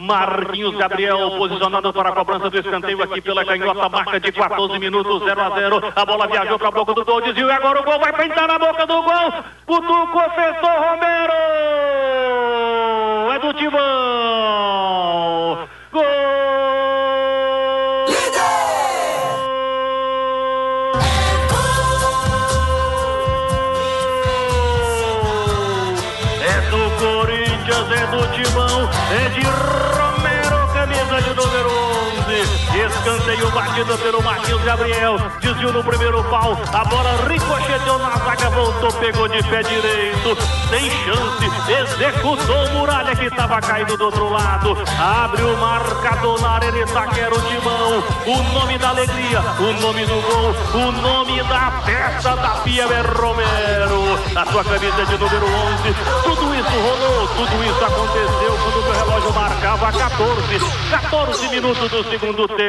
Marquinhos Gabriel posicionado para a cobrança do escanteio aqui pela canhota, marca de 14 minutos, 0-0. A bola viajou para a boca do gol, desvio e agora o gol vai pintar na boca do gol. Cutucou, fechou Romero. É do Timão. Gol! É do Timão, é de Romero, camisa de número 11. Escanteio batido pelo Marquinhos Gabriel, desviou no primeiro pau, a bola ricocheteou na zaga, voltou, pegou de pé direito, sem chance, executou o Muralha que estava caído do outro lado, abre o marcador na área, ele taquera o Timão, o nome da alegria, o nome do gol, o nome da festa da Pia é Romero, a sua camisa de número 11, tudo isso rolou, tudo isso aconteceu quando o relógio marcava 14 minutos do segundo tempo.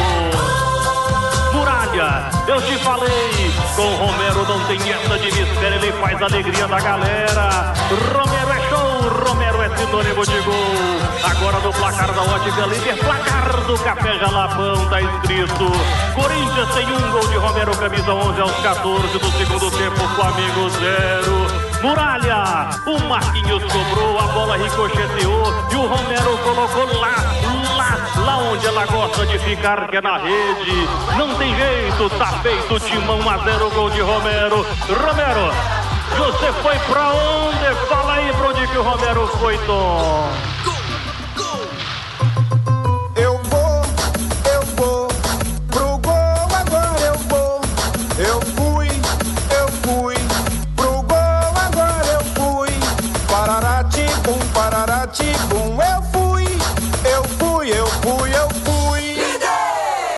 Muralha, eu te falei, com Romero não tem essa de mistério, ele faz a alegria da galera. Romero é show, Romero é sinônimo de gol. Agora no placar da Ótica Líder, placar do Café Jalapão, tá escrito: Corinthians tem um gol de Romero, camisa 11 aos 14 do segundo tempo, Flamengo 0. Muralha, o Marquinhos cobrou, a bola ricocheteou e o Romero colocou lá onde ela gosta de ficar, que é na rede. Não tem jeito, tá feito, Timão 1-0, gol de Romero. Romero, você foi pra onde? Fala aí pra onde que o Romero foi, Tom.